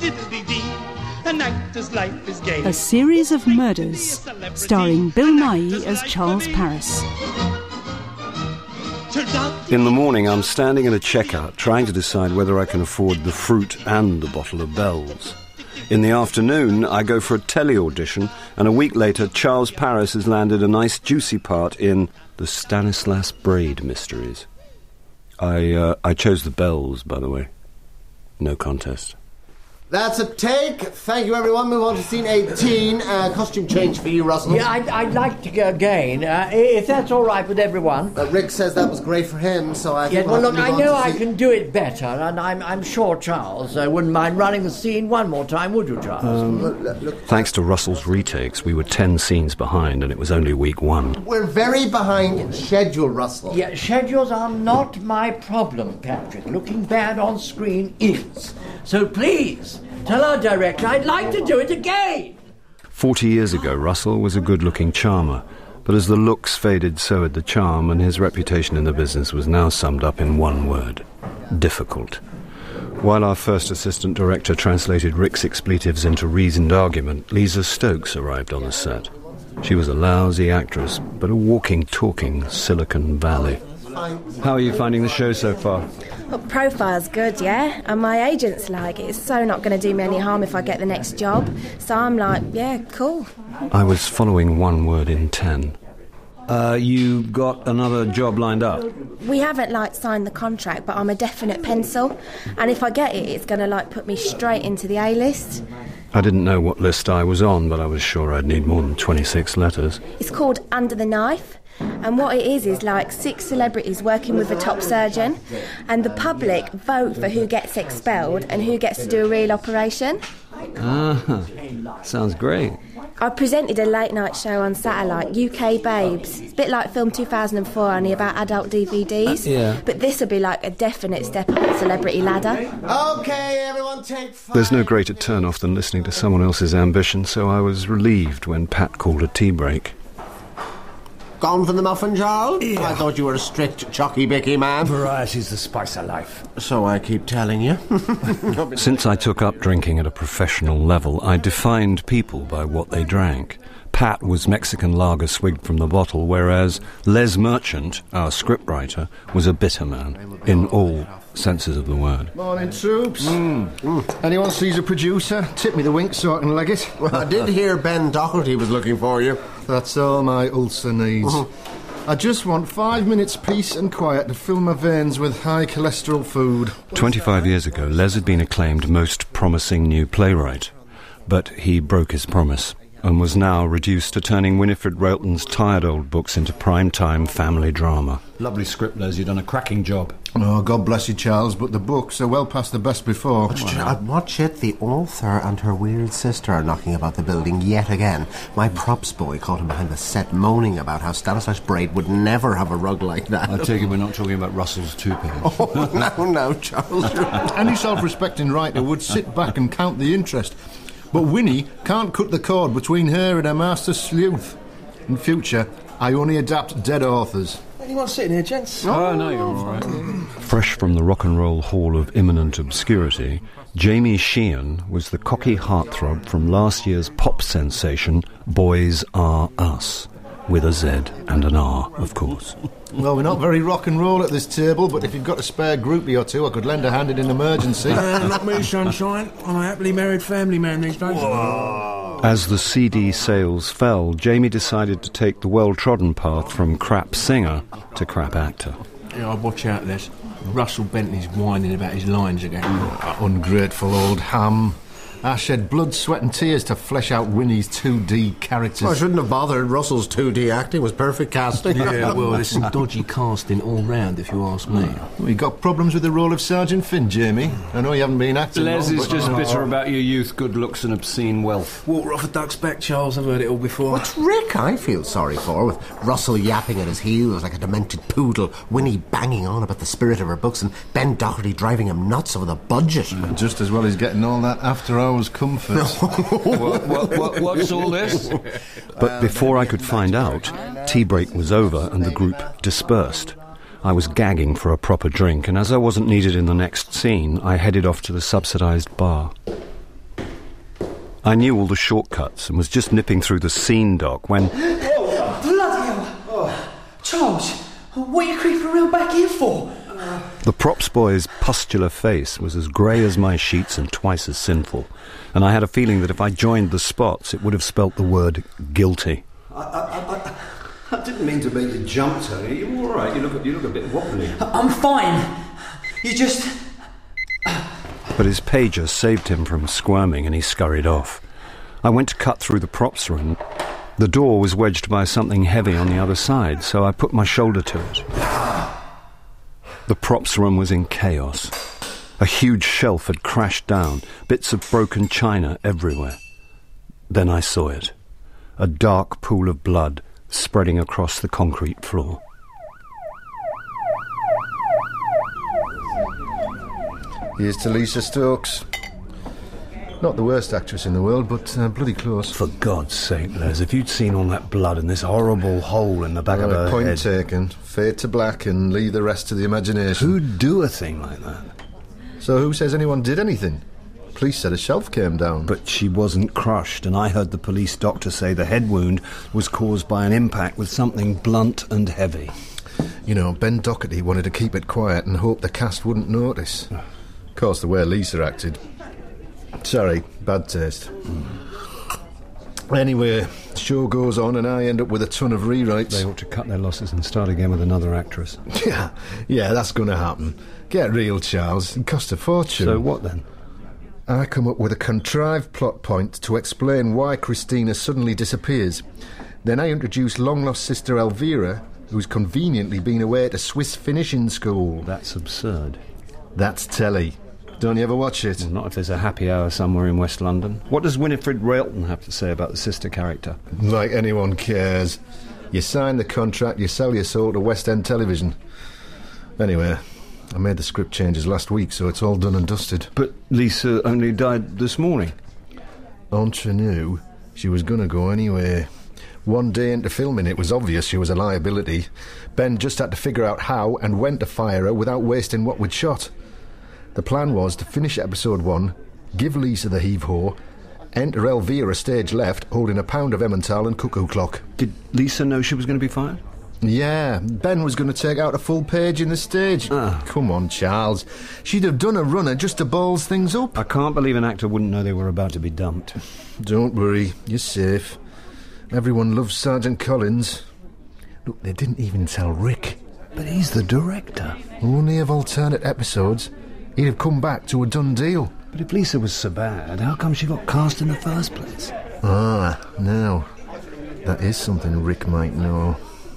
An actor's life is gay. A series of murders, starring Bill Nighy as Charles Paris. In the morning, I'm standing in a checkout trying to decide whether I can afford the fruit and the bottle of bells. In the afternoon, I go for a tele-audition, and a week later, Charles Paris has landed a nice juicy part in the Stanislas Braid Mysteries. I chose the bells, by the way. No contest. That's a take. Thank you, everyone. Move on to scene 18. Costume change for you, Russell. Yeah, I'd like to go again, if that's all right with everyone. Rick says that was great for him, so I think well, look, I know I can do it better, and I'm sure Charles wouldn't mind running the scene one more time, would you, Charles? Thanks to Russell's retakes, we were 10 scenes behind, and it was only week 1. We're very behind schedule, Russell. Yeah, schedules are not my problem, Patrick. Looking bad on screen is. So please, tell our director I'd like to do it again. 40 years ago, Russell was a good-looking charmer, but as the looks faded, so had the charm, and his reputation in the business was now summed up in one word: difficult. While our first assistant director translated Rick's expletives into reasoned argument, Lisa Stokes arrived on the set. She was a lousy actress, but a walking, talking Silicon Valley. How are you finding the show so far? Well, profile's good, yeah? And my agent's like, it's so not going to do me any harm if I get the next job. So I'm like, yeah, cool. I was following one word in 10. You got another job lined up? We haven't, signed the contract, but I'm a definite pencil. And if I get it, it's going to, put me straight into the A-list. I didn't know what list I was on, but I was sure I'd need more than 26 letters. It's called Under the Knife. And what it is 6 celebrities working with a top surgeon, and the public vote for who gets expelled and who gets to do a real operation. Sounds great. I presented a late-night show on satellite, UK Babes. It's a bit like Film 2004, only about adult DVDs. Yeah. But this will be a definite step up the celebrity ladder. Okay, everyone, take 5. There's no greater turn-off than listening to someone else's ambition, so I was relieved when Pat called a tea break. Gone for the muffin, Charles? Yeah. I thought you were a strict chocky-bicky man. Variety's the spice of life. So I keep telling you. Since I took up drinking at a professional level, I defined people by what they drank. Pat was Mexican lager swigged from the bottle, whereas Les Merchant, our scriptwriter, was a bitter man, in all senses of the word. Morning, troops. Anyone sees a producer, tip me the wink so I can leg it. Well, I did hear Ben Doherty was looking for you. That's all my ulcer needs. I just want 5 minutes peace and quiet to fill my veins with high cholesterol food. 25 years ago, Les had been acclaimed most promising new playwright, but he broke his promise and was now reduced to turning Winifred Railton's tired old books into prime-time family drama. Lovely script, Les. You've done a cracking job. Oh, God bless you, Charles, but the books are well past the best before. Watch it. The author and her weird sister are knocking about the building yet again. My props boy caught him behind the set moaning about how Stanislas Braid would never have a rug like that. I take it we're not talking about Russell's toupee. Oh, no, Charles. Any self-respecting writer would sit back and count the interest. But Winnie can't cut the cord between her and her master sleuth. In future, I only adapt dead authors. Anyone sitting here, gents? Oh, no, you're all right. Fresh from the rock and roll hall of imminent obscurity, Jamie Sheehan was the cocky heartthrob from last year's pop sensation Boys Are Us, with a Z and an R, of course. Well, we're not very rock and roll at this table, but if you've got a spare groupie or two, I could lend a hand in an emergency. Not me, sunshine. I'm a happily married family man these days. Whoa. As the CD sales fell, Jamie decided to take the well-trodden path from crap singer to crap actor. Yeah, watch out, Les. Russell Bentley's whining about his lines again. Ungrateful old ham. I shed blood, sweat and tears to flesh out Winnie's 2D characters. I shouldn't have bothered. Russell's 2D acting was perfect casting. Yeah, well, there's some dodgy casting all round, if you ask me. We got problems with the role of Sergeant Finn, Jamie. I know you haven't been acting Les long, is just bitter about your youth, good looks and obscene wealth. Water off a duck's back, Charles. I've heard it all before. What's Rick I feel sorry for, with Russell yapping at his heels like a demented poodle, Winnie banging on about the spirit of her books, and Ben Doherty driving him nuts over the budget. Just as well as getting all that after-hours comfort. What's all this? But before I could find out, tea break was over and the group dispersed. I was gagging for a proper drink, and as I wasn't needed in the next scene, I headed off to the subsidised bar. I knew all the shortcuts and was just nipping through the scene dock when... Oh, bloody hell! Oh. Charles, what are you creeping around back here for? The props boy's pustular face was as grey as my sheets and twice as sinful, and I had a feeling that if I joined the Spots, it would have spelt the word guilty. I didn't mean to make you jump, Tony. You all right? You look a bit wobbly. I'm fine. You just... But his pager saved him from squirming and he scurried off. I went to cut through the props room. The door was wedged by something heavy on the other side, so I put my shoulder to it. The props room was in chaos. A huge shelf had crashed down, bits of broken china everywhere. Then I saw it. A dark pool of blood spreading across the concrete floor. Here's to Lisa Stokes. Not the worst actress in the world, but bloody close. For God's sake, Les, if you'd seen all that blood and this horrible hole in the back of her head... Point taken. Fade to black and leave the rest to the imagination. Who'd do a thing like that? So who says anyone did anything? Police said a shelf came down. But she wasn't crushed, and I heard the police doctor say the head wound was caused by an impact with something blunt and heavy. You know, Ben Doherty wanted to keep it quiet and hoped the cast wouldn't notice. Of course, the way Lisa acted... Sorry, bad taste. Anyway, the show goes on and I end up with a ton of rewrites. They ought to cut their losses and start again with another actress. Yeah, that's going to happen. Get real, Charles. It cost a fortune. So what then? I come up with a contrived plot point to explain why Christina suddenly disappears. Then I introduce long-lost sister Elvira, who's conveniently been away at a Swiss finishing school. That's absurd. That's telly. Don't you ever watch it? Well, not if there's a happy hour somewhere in West London. What does Winifred Railton have to say about the sister character? Like anyone cares. You sign the contract, you sell your soul to West End Television. Anyway, I made the script changes last week, so it's all done and dusted. But Lisa only died this morning. Entre nous, she was going to go anyway. One day into filming, it was obvious she was a liability. Ben just had to figure out how and when to fire her without wasting what we'd shot. The plan was to finish episode 1, give Lisa the heave-ho, enter Elvira stage left, holding a pound of Emmental and cuckoo clock. Did Lisa know she was going to be fired? Yeah, Ben was going to take out a full page in the stage. Come on, Charles. She'd have done a runner just to balls things up. I can't believe an actor wouldn't know they were about to be dumped. Don't worry, you're safe. Everyone loves Sergeant Collins. Look, they didn't even tell Rick. But he's the director. Only of alternate episodes. He'd have come back to a done deal. But if Lisa was so bad, how come she got cast in the first place? Now, that is something Rick might know.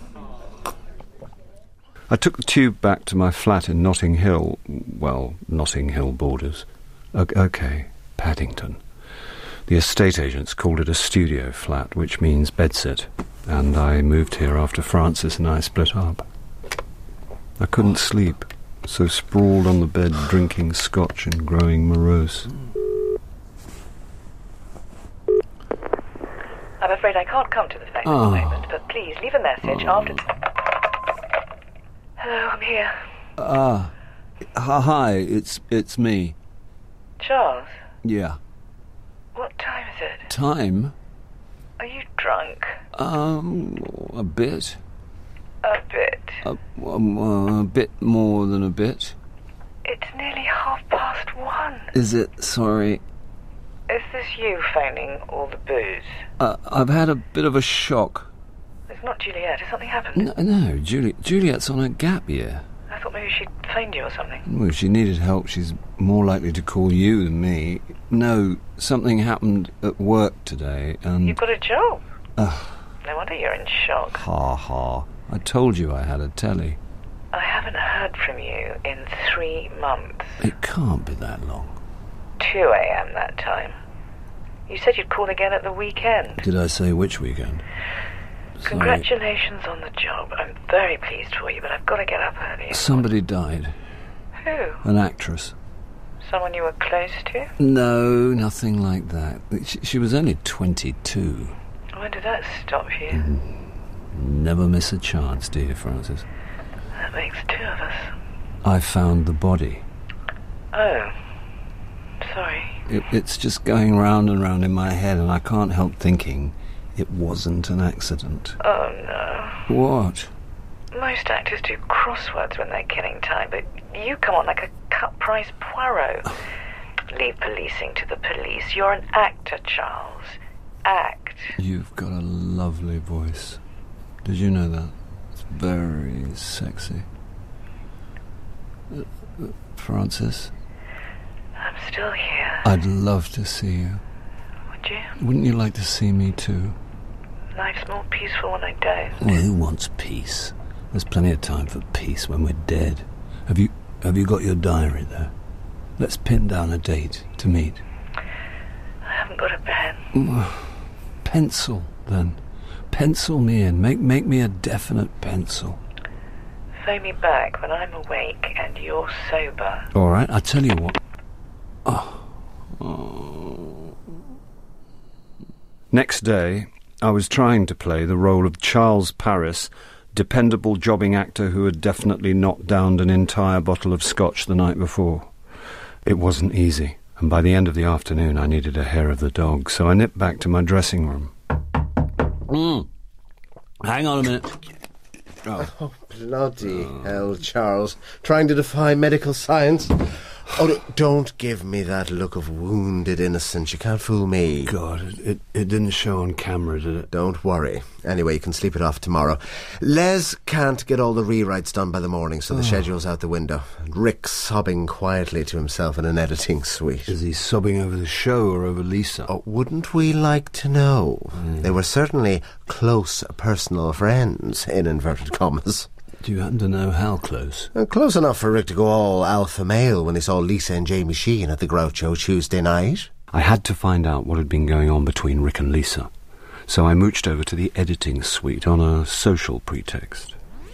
I took the tube back to my flat in Notting Hill. Well, Notting Hill borders. OK, Paddington. The estate agents called it a studio flat, which means bedsit. And I moved here after Francis and I split up. I couldn't sleep. So sprawled on the bed, drinking scotch and growing morose. I'm afraid I can't come to the phone at the moment, but please leave a message after... Hello, I'm here. Hi, it's me. Charles? Yeah. What time is it? Time? Are you drunk? A bit. A bit? A bit more than a bit. It's nearly 1:30. Is it? Sorry. Is this you phoning all the booze? I've had a bit of a shock. It's not Juliet. Has something happened? No, Juliet's on a gap year. I thought maybe she'd phoned you or something. Well, if she needed help, she's more likely to call you than me. No, something happened at work today, and... You've got a job? No wonder you're in shock. Ha ha. I told you I had a telly. I haven't heard from you in 3 months. It can't be that long. 2 a.m. that time. You said you'd call again at the weekend. Did I say which weekend? Sorry. Congratulations on the job. I'm very pleased for you, but I've got to get up early. Somebody died. Who? An actress. Someone you were close to? No, nothing like that. She was only 22. When did that stop you? Never miss a chance, dear Francis. That makes 2 of us. I found the body. Oh. sorry. It's just going round and round in my head, and I can't help thinking it wasn't an accident. Oh, no. What? Most actors do crosswords when they're killing time, but you come on like a cut-price Poirot. Leave policing to the police. You're an actor, Charles. Act. You've got a lovely voice. Did you know that? It's very sexy. Francis? I'm still here. I'd love to see you. Would you? Wouldn't you like to see me too? Life's more peaceful when I don't. Well, who wants peace? There's plenty of time for peace when we're dead. Have you got your diary there? Let's pin down a date to meet. I haven't got a pen. Pencil, then. Pencil me in. Make me a definite pencil. Phone me back when I'm awake and you're sober. All right, I'll tell you what. Next day, I was trying to play the role of Charles Paris, dependable jobbing actor who had definitely not downed an entire bottle of scotch the night before. It wasn't easy, and by the end of the afternoon I needed a hair of the dog, so I nipped back to my dressing room. Hang on a minute. Oh, bloody hell, Charles. Trying to defy medical science? Oh, don't give me that look of wounded innocence. You can't fool me. God, it didn't show on camera, did it? Don't worry. Anyway, you can sleep it off tomorrow. Les can't get all the rewrites done by the morning, so the schedule's out the window. And Rick's sobbing quietly to himself in an editing suite. Is he sobbing over the show or over Lisa? Oh, wouldn't we like to know? They were certainly close personal friends, in inverted commas. Do you happen to know how close? Close enough for Rick to go all alpha male when he saw Lisa and Jamie Sheen at the Groucho Tuesday night. I had to find out what had been going on between Rick and Lisa, so I mooched over to the editing suite on a social pretext.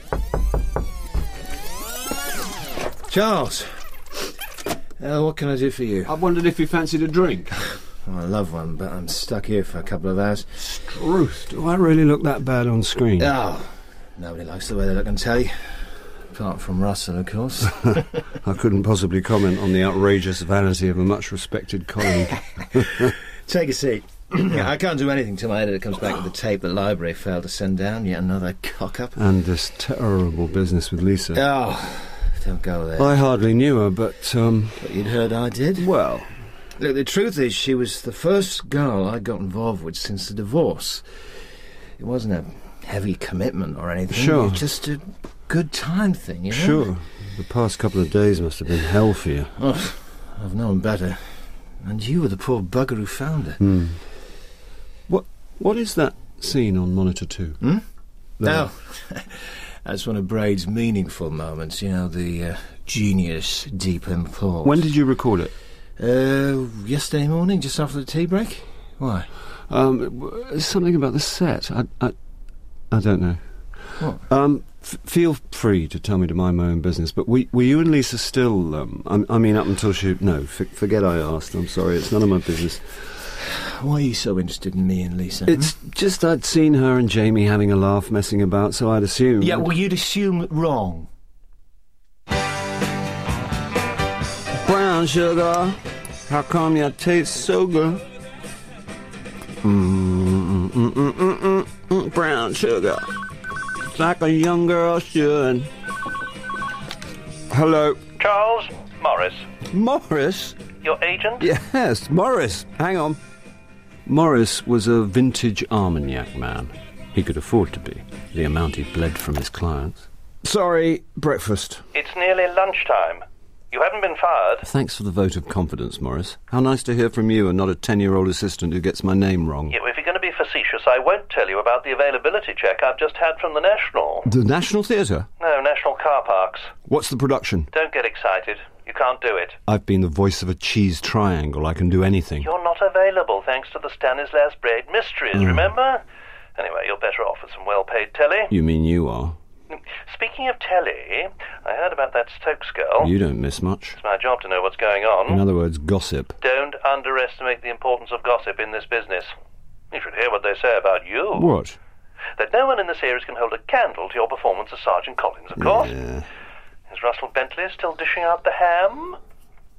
Charles, what can I do for you? I wondered if you fancied a drink. Oh, I love one, but I'm stuck here for a couple of hours. Struth, do I really look that bad on screen? Oh, nobody likes the way they look on telly. Apart from Russell, of course. I couldn't possibly comment on the outrageous vanity of a much-respected colleague. Take a seat. I can't do anything till my editor comes back with the tape the library failed to send down. Yet another cock-up. And this terrible business with Lisa. Oh, don't go there. I hardly knew her, but... But you'd heard I did? Well... Look, the truth is she was the first girl I got involved with since the divorce. It wasn't a heavy commitment or anything. Sure. It was just a good time thing, you know? Sure. The past couple of days must have been hell for you. Oh, I've known better. And you were the poor bugger who found her. What is that scene on Monitor 2? No. That's one of Braid's meaningful moments, you know, the genius deep in thought. When did you record it? Yesterday morning, just after the tea break. Why? Something about the set. I don't know. What? Feel free to tell me to mind my own business, but were you and Lisa still, I mean, up until she... No, forget I asked, I'm sorry, it's none of my business. Why are you so interested in me and Lisa? It's just I'd seen her and Jamie having a laugh messing about, so I'd assumed... Yeah, well, you'd assume wrong. Brown sugar, how come you taste so good? Brown sugar, it's like a young girl should. Hello. Charles, Morris. Morris? Your agent? Yes, Morris. Hang on. Morris was a vintage Armagnac man. He could afford to be, the amount he bled from his clients. Sorry, breakfast. It's nearly lunchtime. You haven't been fired. Thanks for the vote of confidence, Morris. How nice to hear from you and not a 10-year-old assistant who gets my name wrong. Yeah, well, if you're going to be facetious, I won't tell you about the availability check I've just had from the National. The National Theatre? No, National Car Parks. What's the production? Don't get excited. You can't do it. I've been the voice of a cheese triangle. I can do anything. You're not available thanks to the Stanislas Braid mysteries, remember? Anyway, you're better off with some well-paid telly. You mean you are? Speaking of telly, I heard about that Stokes girl. You don't miss much. It's my job to know what's going on. In other words, gossip. Don't underestimate the importance of gossip in this business. You should hear what they say about you. What? That no one in the series can hold a candle to your performance as Sergeant Collins, of course. Yeah. Is Russell Bentley still dishing out the ham?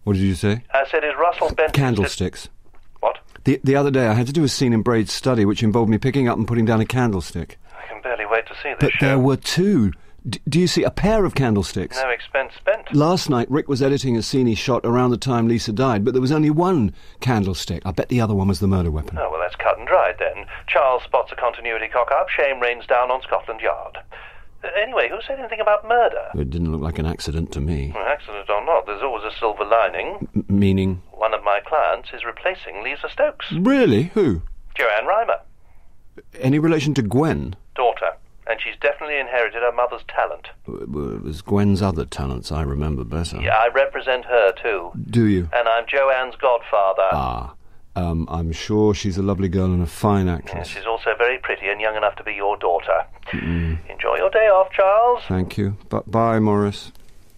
What did you say? I said, is Russell Benton... Candlesticks. What? The other day I had to do a scene in Braid's study which involved me picking up and putting down a candlestick. I can barely wait to see this But show. there were two. Do you see a pair of candlesticks? No expense spent. Last night Rick was editing a scene he shot around the time Lisa died, but there was only one candlestick. I bet the other one was the murder weapon. Oh, well, that's cut and dried then. Charles spots a continuity cock-up. Shame rains down on Scotland Yard. Anyway, who said anything about murder? It didn't look like an accident to me. Well, accident or not, there's always a silver lining. Meaning? One of my clients is replacing Lisa Stokes. Really? Who? Joanne Reimer. Any relation to Gwen? Daughter. And she's definitely inherited her mother's talent. It was Gwen's other talents I remember better. Yeah, I represent her too. Do you? And I'm Joanne's godfather. Ah. I'm sure she's a lovely girl and a fine actress. Yes, she's also very pretty and young enough to be your daughter. Enjoy your day off, Charles. Thank you. Bye, Morris.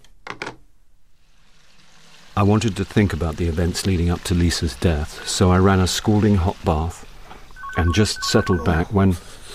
I wanted to think about the events leading up to Lisa's death, so I ran a scalding hot bath and just settled back when...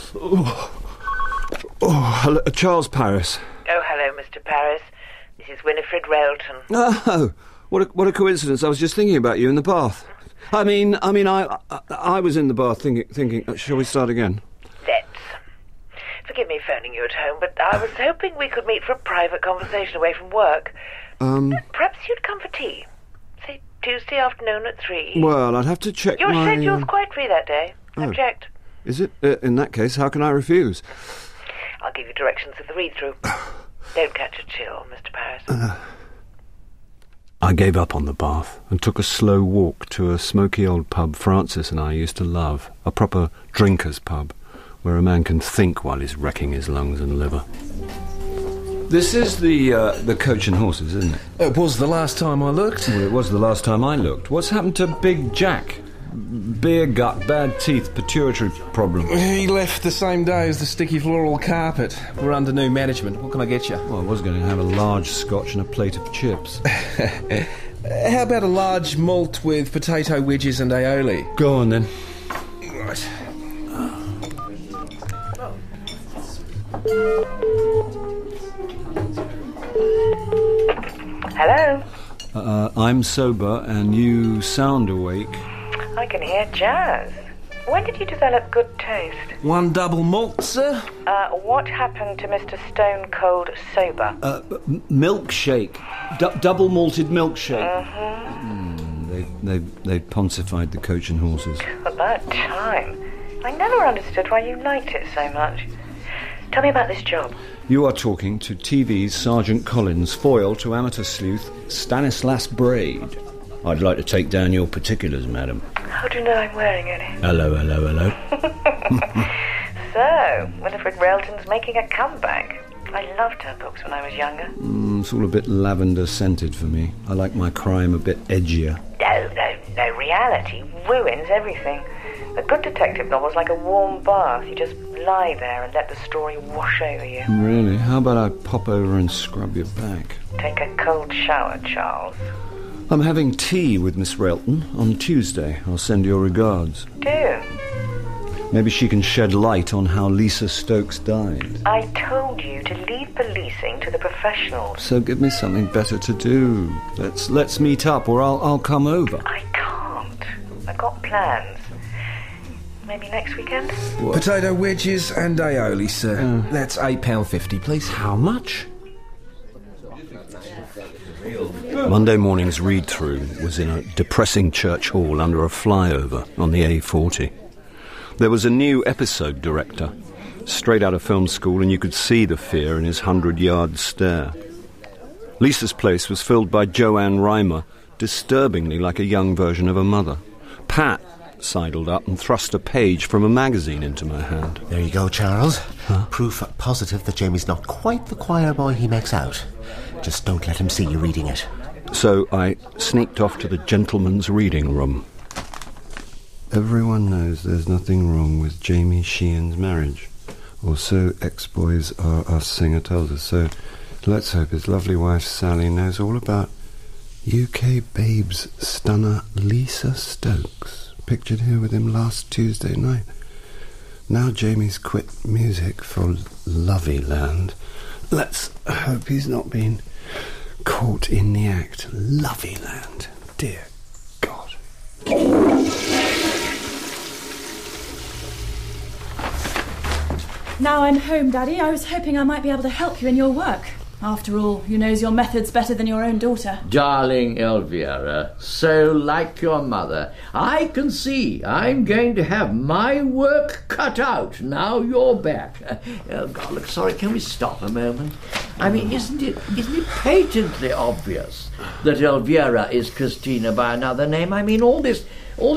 hello, Charles Paris. Oh, hello, Mr. Paris. This is Winifred Railton. Oh, what a coincidence. I was just thinking about you in the bath. I was in the bath thinking, shall we start again? Let's. Forgive me phoning you at home, but I was hoping we could meet for a private conversation away from work. Perhaps you'd come for tea. Say Tuesday afternoon at 3. Well, I'd have to check Your my... schedule's quite free that day. I've checked. Is it? In that case, how can I refuse? I'll give you directions of the read-through. Don't catch a chill, Mr. Paris. I gave up on the bath and took a slow walk to a smoky old pub Francis and I used to love, a proper drinker's pub, where a man can think while he's wrecking his lungs and liver. This is the Coach and Horses, isn't it? It was the last time I looked. Well, it was the last time I looked. What's happened to Big Jack? Beer gut, bad teeth, pituitary problem. He left the same day as the sticky floral carpet. We're under new management. What can I get you? Well, I was going to have a large scotch and a plate of chips. How about a large malt with potato wedges and aioli? Go on, then. Right. Hello? I'm sober and you sound awake. I can hear jazz. When did you develop good taste? 1 double malt, sir. What happened to Mr. Stone Cold Sober? Milkshake. Double malted milkshake. Mm-hmm. They pontified the Coach and Horses. About time. I never understood why you liked it so much. Tell me about this job. You are talking to TV's Sergeant Collins, foil to amateur sleuth Stanislas Braid. I'd like to take down your particulars, madam. How do you know I'm wearing any? Hello. So, Winifred Railton's making a comeback. I loved her books when I was younger. It's all a bit lavender-scented for me. I like my crime a bit edgier. No. Reality ruins everything. A good detective novel's like a warm bath. You just lie there and let the story wash over you. Really? How about I pop over and scrub your back? Take a cold shower, Charles. I'm having tea with Miss Railton on Tuesday. I'll send your regards. Do. Maybe she can shed light on how Lisa Stokes died. I told you to leave policing to the professionals. So give me something better to do. Let's meet up, or I'll come over. I can't. I've got plans. Maybe next weekend? What? Potato wedges and aioli, sir. That's £8.50, please. How much? Monday morning's read-through was in a depressing church hall under a flyover on the A40. There was a new episode director, straight out of film school, and you could see the fear in his 100-yard stare. Lisa's place was filled by Joanne Reimer, disturbingly like a young version of her mother. Pat sidled up and thrust a page from a magazine into my hand. There you go, Charles. Huh? Proof positive that Jamie's not quite the choir boy he makes out. Just don't let him see you reading it. So I sneaked off to the gentleman's reading room. Everyone knows there's nothing wrong with Jamie Sheehan's marriage. Or so ex-boys are, our singer tells us. So let's hope his lovely wife Sally knows all about UK babes stunner Lisa Stokes, pictured here with him last Tuesday night. Now Jamie's quit music for Lovey Land. Let's hope he's not been Caught in the act. Lovey land. Dear God. Now I'm home, Daddy. I was hoping I might be able to help you in your work. After all, who knows your methods better than your own daughter? Darling Elvira, so like your mother. I can see I'm going to have my work cut out now you're back. Oh, God, look, sorry, can we stop a moment? I mean, isn't it patently obvious that Elvira is Christina by another name? I mean, all this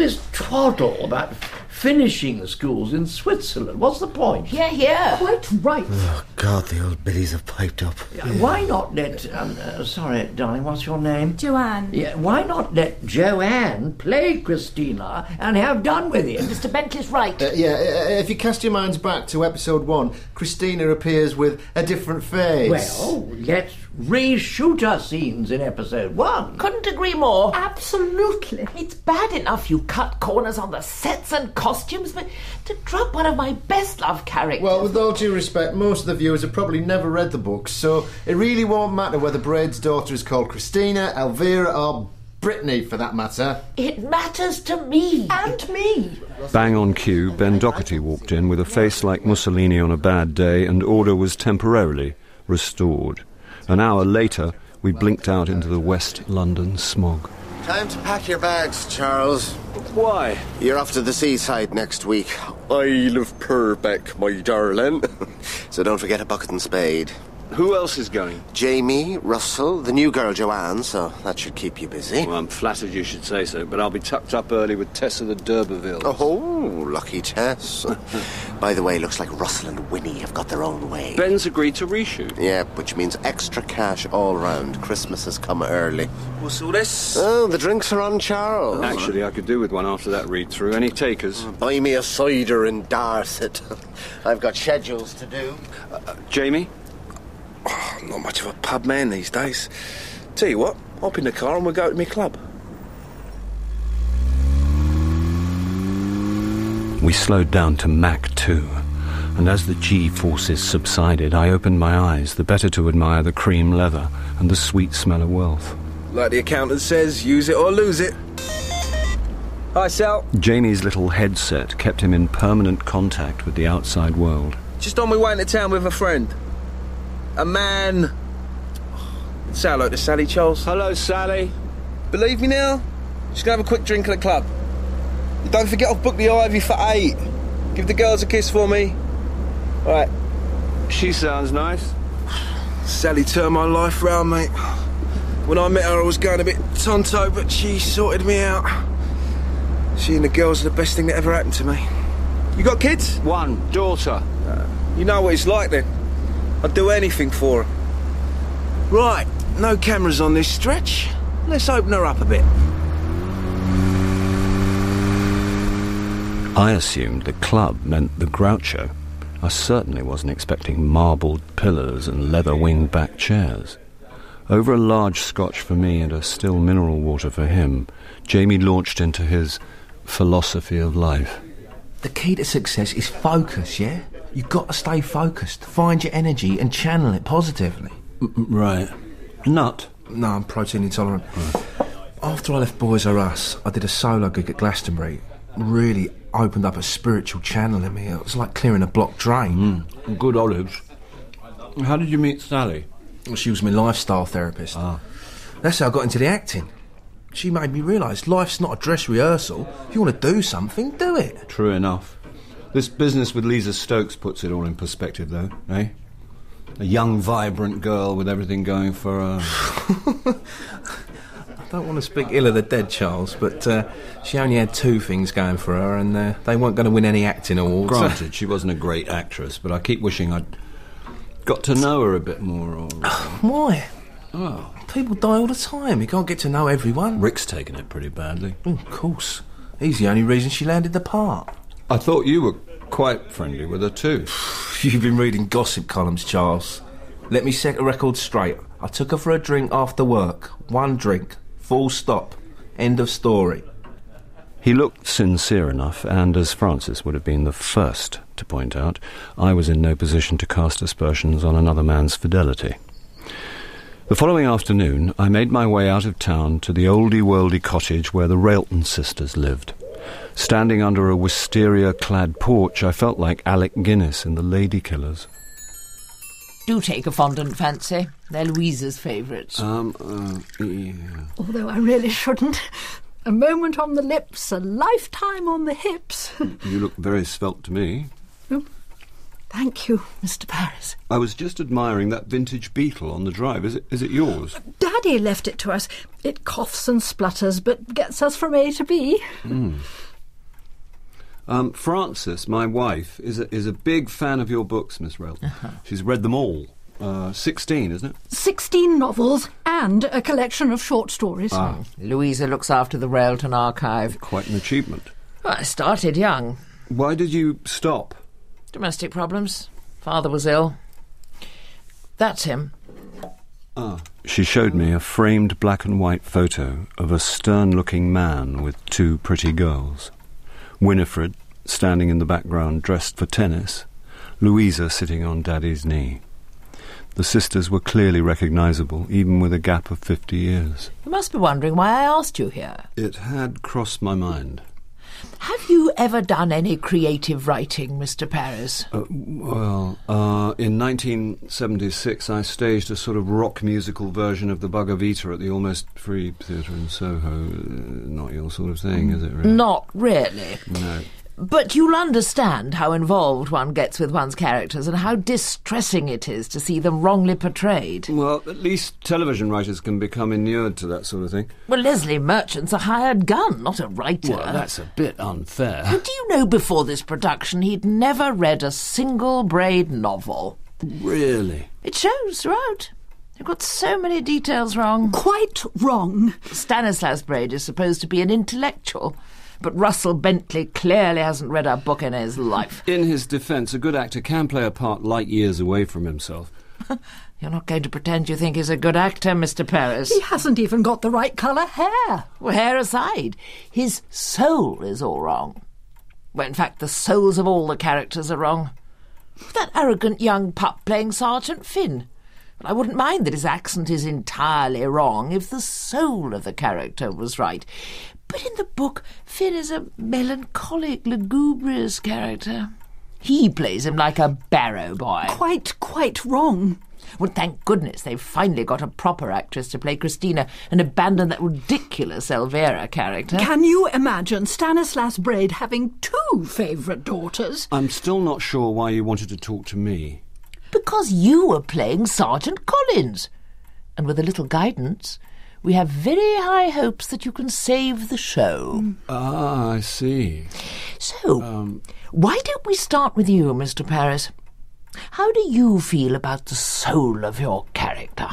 twaddle about finishing schools in Switzerland. What's the point? Yeah. Quite right. Oh, God, the old biddies have piped up. Why not let... sorry, darling, what's your name? Joanne. Yeah, why not let Joanne play Christina and have done with it? Mr. Bentley's right. If you cast your minds back to episode 1, Christina appears with a different face. Well, let's reshoot our scenes in episode 1. Couldn't agree more. Absolutely. It's bad enough you cut corners on the sets and costumes, but to drop one of my best loved characters... Well, with all due respect, most of the viewers have probably never read the books, so it really won't matter whether Braid's daughter is called Christina, Elvira, or Brittany, for that matter. It matters to me. And me. Bang on cue, Ben Doherty walked in with a face like Mussolini on a bad day, and order was temporarily restored. An hour later, we blinked out into the West London smog. Time to pack your bags, Charles. Why? You're off to the seaside next week. Isle of Purbeck, my darling. So don't forget a bucket and spade. Who else is going? Jamie, Russell, the new girl Joanne, so that should keep you busy. Well, I'm flattered you should say so, but I'll be tucked up early with Tessa the D'Urbervilles. Oh, lucky Tess. By the way, looks like Russell and Winnie have got their own way. Ben's agreed to reshoot. Yeah, which means extra cash all round. Christmas has come early. What's all this? Oh, the drinks are on, Charles. Actually, I could do with one after that read-through. Any takers? Buy me a cider in Darset. I've got schedules to do. Jamie? Oh, I'm not much of a pub man these days. Tell you what, hop in the car and we'll go to my club. We slowed down to Mach 2, and as the G-forces subsided, I opened my eyes, the better to admire the cream leather and the sweet smell of wealth. Like the accountant says, use it or lose it. Hi, Sal. Jamie's little headset kept him in permanent contact with the outside world. Just on my way into town with a friend. A man... Say hello to Sally, Charles. Hello, Sally. Believe me now? Just gonna have a quick drink at the club. You don't forget I've booked the Ivy for 8. Give the girls a kiss for me. All right. She sounds nice. Sally turned my life round, mate. When I met her, I was going a bit tonto, but she sorted me out. She and the girls are the best thing that ever happened to me. You got kids? One daughter. You know what it's like, then. I'd do anything for her. Right, no cameras on this stretch. Let's open her up a bit. I assumed the club meant the Groucho. I certainly wasn't expecting marbled pillars and leather wing-back chairs. Over a large scotch for me and a still mineral water for him, Jamie launched into his philosophy of life. The key to success is focus, yeah? You've got to stay focused, find your energy and channel it positively. Right. Nut? No, I'm protein intolerant. Right. After I left Boys R Us, I did a solo gig at Glastonbury. Really opened up a spiritual channel in me. It was like clearing a blocked drain. Good olives. How did you meet Sally? Well, she was my lifestyle therapist. That's how I got into the acting. She made me realise life's not a dress rehearsal. If you want to do something, do it. True enough. This business with Lisa Stokes puts it all in perspective, though, eh? A young, vibrant girl with everything going for her. I don't want to speak ill of the dead, Charles, but she only had 2 things going for her, and they weren't going to win any acting awards. Granted, she wasn't a great actress, but I keep wishing I'd got to know her a bit more. Or Why? Oh. People die all the time. You can't get to know everyone. Rick's taken it pretty badly. Of course. He's the only reason she landed the part. I thought you were quite friendly with her too. You've been reading gossip columns, Charles. Let me set the record straight. I took her for a drink after work. 1 drink. Full stop. End of story. He looked sincere enough, and as Francis would have been the first to point out, I was in no position to cast aspersions on another man's fidelity. The following afternoon, I made my way out of town to the oldie-worldy cottage where the Railton sisters lived. Standing under a wisteria-clad porch, I felt like Alec Guinness in The Lady Killers. Do take a fondant fancy. They're Louisa's favourites. Yeah. Although I really shouldn't. A moment on the lips, a lifetime on the hips. You look very svelte to me. Oh, thank you, Mr. Paris. I was just admiring that vintage Beetle on the drive. Is it yours? Daddy left it to us. It coughs and splutters, but gets us from A to B. Frances, my wife, is a big fan of your books, Miss Railton. She's read them all. 16, isn't it? 16 novels and a collection of short stories. Louisa looks after the Railton archive. Quite an achievement. Well, I started young. Why did you stop? Domestic problems. Father was ill. That's him. She showed me a framed black and white photo of a stern-looking man with 2 pretty girls. Winifred, standing in the background dressed for tennis. Louisa sitting on Daddy's knee. The sisters were clearly recognisable, even with a gap of 50 years. You must be wondering why I asked you here. It had crossed my mind. Have you ever done any creative writing, Mr. Paris? In 1976 I staged a sort of rock musical version of the Bugger Vita at the Almost Free Theatre in Soho. Not your sort of thing, is it really? Not really. No. But you'll understand how involved one gets with one's characters and how distressing it is to see them wrongly portrayed. Well, at least television writers can become inured to that sort of thing. Well, Leslie Merchant's a hired gun, not a writer. Well, that's a bit unfair. But do you know before this production he'd never read a single Braid novel? Really? It shows throughout. You've got so many details wrong. Quite wrong. Stanislas Braid is supposed to be an intellectual. But Russell Bentley clearly hasn't read a book in his life. In his defence, a good actor can play a part light years away from himself. You're not going to pretend you think he's a good actor, Mr. Paris. He hasn't even got the right colour hair. Well, hair aside, his soul is all wrong. Well, in fact, the souls of all the characters are wrong. That arrogant young pup playing Sergeant Finn. I wouldn't mind that his accent is entirely wrong if the soul of the character was right. But in the book, Finn is a melancholic, lugubrious character. He plays him like a barrow boy. Quite wrong. Well, thank goodness they've finally got a proper actress to play Christina and abandon that ridiculous Elvira character. Can you imagine Stanislas Braid having 2 favourite daughters? I'm still not sure why you wanted to talk to me. Because you were playing Sergeant Collins. And with a little guidance, we have very high hopes that you can save the show. I see. So, why don't we start with you, Mr. Paris? How do you feel about the soul of your character?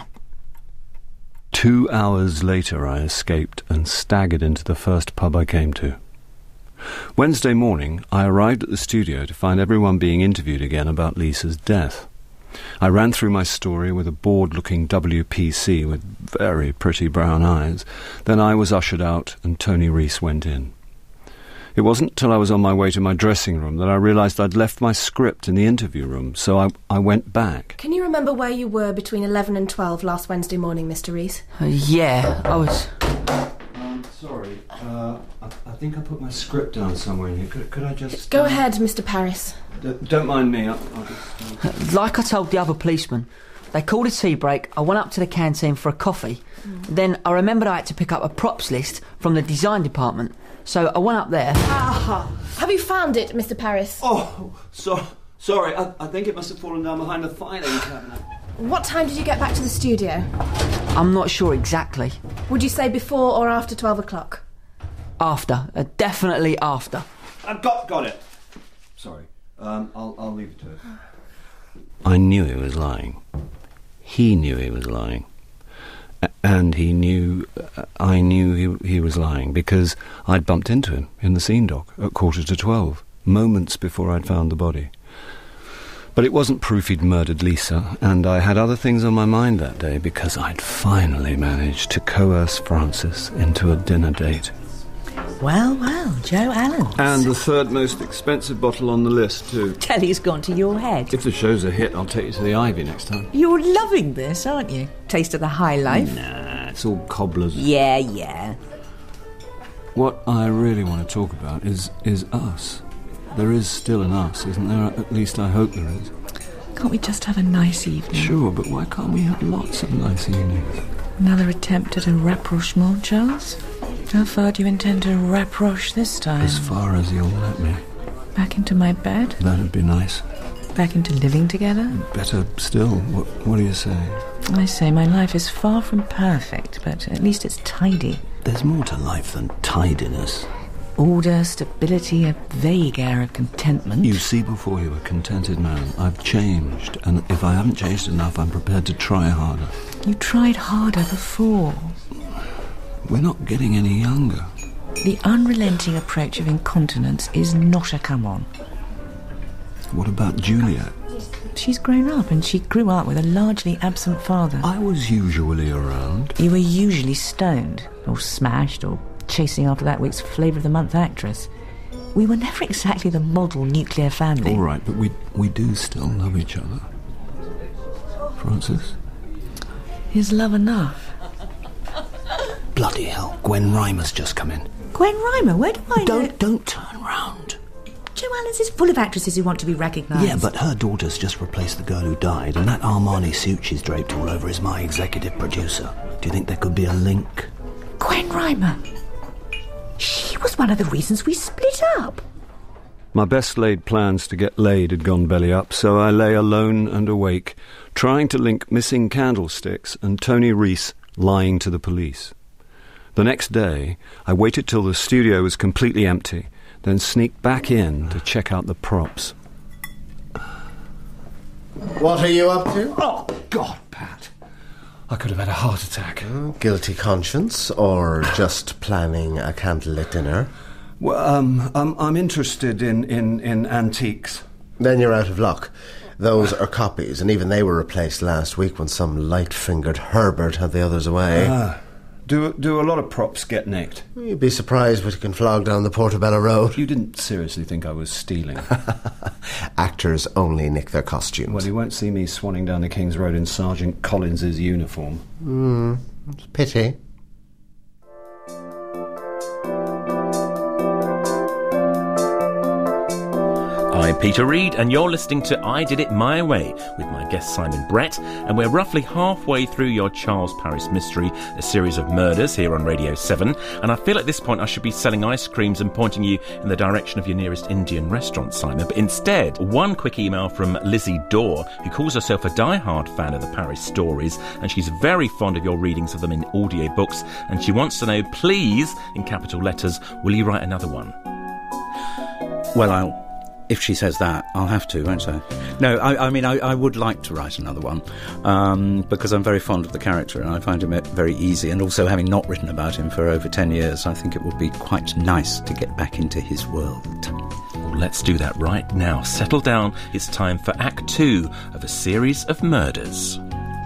2 hours later I escaped and staggered into the first pub I came to. Wednesday morning I arrived at the studio to find everyone being interviewed again about Lisa's death. I ran through my story with a bored-looking WPC with very pretty brown eyes. Then I was ushered out and Tony Reese went in. It wasn't till I was on my way to my dressing room that I realised I'd left my script in the interview room, so I went back. Can you remember where you were between 11 and 12 last Wednesday morning, Mr. Reese? Yeah, I was... Sorry, I think I put my script down somewhere in here. Could I just... Go ahead, Mr. Paris. Don't mind me, I'll just... Like I told the other policeman, they called a tea break, I went up to the canteen for a coffee. Then I remembered I had to pick up a props list from the design department, so I went up there. Aha! Have you found it, Mr. Paris? Oh, sorry, I think it must have fallen down behind the filing cabinet. What time did you get back to the studio? I'm not sure exactly. Would you say before or after 12 o'clock? After. Definitely after. I've got it. Sorry. I'll leave it to it. I knew he was lying. He knew he was lying. And I knew he was lying because I'd bumped into him in the scene dock at 11:45, moments before I'd found the body. But it wasn't proof he'd murdered Lisa, and I had other things on my mind that day because I'd finally managed to coerce Frances into a dinner date. Well, well, Joe Allen. And the third most expensive bottle on the list, too. Telly's gone to your head. If the show's a hit, I'll take you to the Ivy next time. You're loving this, aren't you? Taste of the high life? Nah, it's all cobblers. Yeah. What I really want to talk about is us. There is still an us, isn't there? At least I hope there is. Can't we just have a nice evening? Sure, but why can't we have lots of nice evenings? Another attempt at a rapprochement, Charles? How far do you intend to rapproche this time? As far as you'll let me. Back into my bed? That'd be nice. Back into living together? Better still. What do you say? I say my life is far from perfect, but at least it's tidy. There's more to life than tidiness. Order, stability, a vague air of contentment. You see before you a contented man. I've changed, and if I haven't changed enough, I'm prepared to try harder. You tried harder before. We're not getting any younger. The unrelenting approach of incontinence is not a come-on. What about Juliet? She's grown up, and she grew up with a largely absent father. I was usually around. You were usually stoned, or smashed, or chasing after that week's Flavour of the Month actress. We were never exactly the model nuclear family. All right, but we do still love each other. Francis? Is love enough? Bloody hell, Gwen Reimer's just come in. Gwen Reimer? Where do I know? Don't turn round. Joe Allen's is full of actresses who want to be recognised. Yeah, but her daughter's just replaced the girl who died, and that Armani suit she's draped all over is my executive producer. Do you think there could be a link? Gwen Reimer? She was one of the reasons we split up. My best laid plans to get laid had gone belly up, so I lay alone and awake, trying to link missing candlesticks and Tony Reese lying to the police. The next day, I waited till the studio was completely empty, then sneaked back in to check out the props. What are you up to? Oh, God, Pat. I could have had a heart attack. Guilty conscience, or just planning a candlelit dinner? Well, I'm interested in antiques. Then you're out of luck. Those are copies, and even they were replaced last week when some light-fingered Herbert had the others away. Do a lot of props get nicked? You'd be surprised what you can flog down the Portobello Road. You didn't seriously think I was stealing? Actors only nick their costumes. Well, you won't see me swanning down the King's Road in Sergeant Collins's uniform. It's a pity. I'm Peter Reid, and you're listening to I Did It My Way with my guest Simon Brett, and we're roughly halfway through your Charles Paris mystery, a series of murders here on Radio 7, and I feel at this point I should be selling ice creams and pointing you in the direction of your nearest Indian restaurant, Simon, but instead, one quick email from Lizzie Dorr, who calls herself a die-hard fan of the Paris stories, and she's very fond of your readings of them in audiobooks, and she wants to know, please, in capital letters, will you write another one? Well, if she says that, I'll have to, won't I? No, I mean, I would like to write another one, because I'm very fond of the character and I find him very easy, and also having not written about him for over 10 years, I think it would be quite nice to get back into his world. Well, let's do that right now. Settle down, it's time for Act 2 of a series of murders.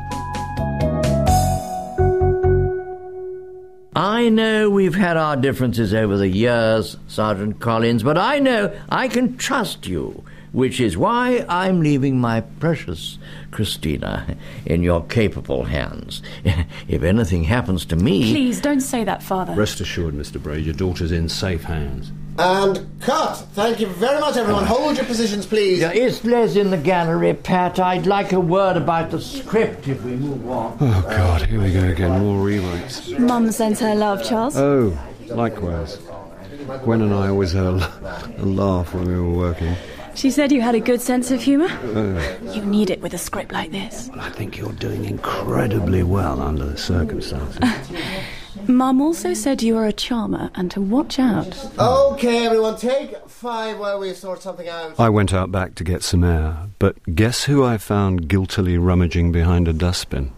I know we've had our differences over the years, Sergeant Collins, but I know I can trust you, which is why I'm leaving my precious Christina in your capable hands. If anything happens to me... Please, don't say that, Father. Rest assured, Mr. Braid, your daughter's in safe hands. And cut! Thank you very much, everyone. Hold your positions, please. Is Les in the gallery, Pat? I'd like a word about the script if we move on. Oh, God, here we go again. More rewrites. Mum sends her love, Charles. Oh, likewise. Gwen and I always had a laugh when we were working. She said you had a good sense of humour. You need it with a script like this. Well, I think you're doing incredibly well under the circumstances. Mum also said you are a charmer and to watch out. OK, everyone, take 5 while we sort something out. I went out back to get some air, but guess who I found guiltily rummaging behind a dustbin?